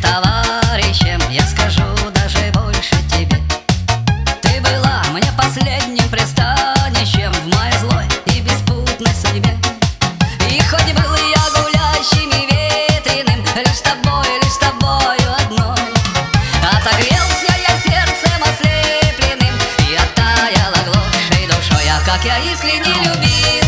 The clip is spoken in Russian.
товарищем, я скажу даже больше тебе. Ты была мне последним пристанищем в моей злой и беспутной судьбе. И хоть был я гулящим и ветреным, лишь с тобою одной, отогрелся я сердцем ослепленным и оттаял оглохшей душой. А как я искренне любил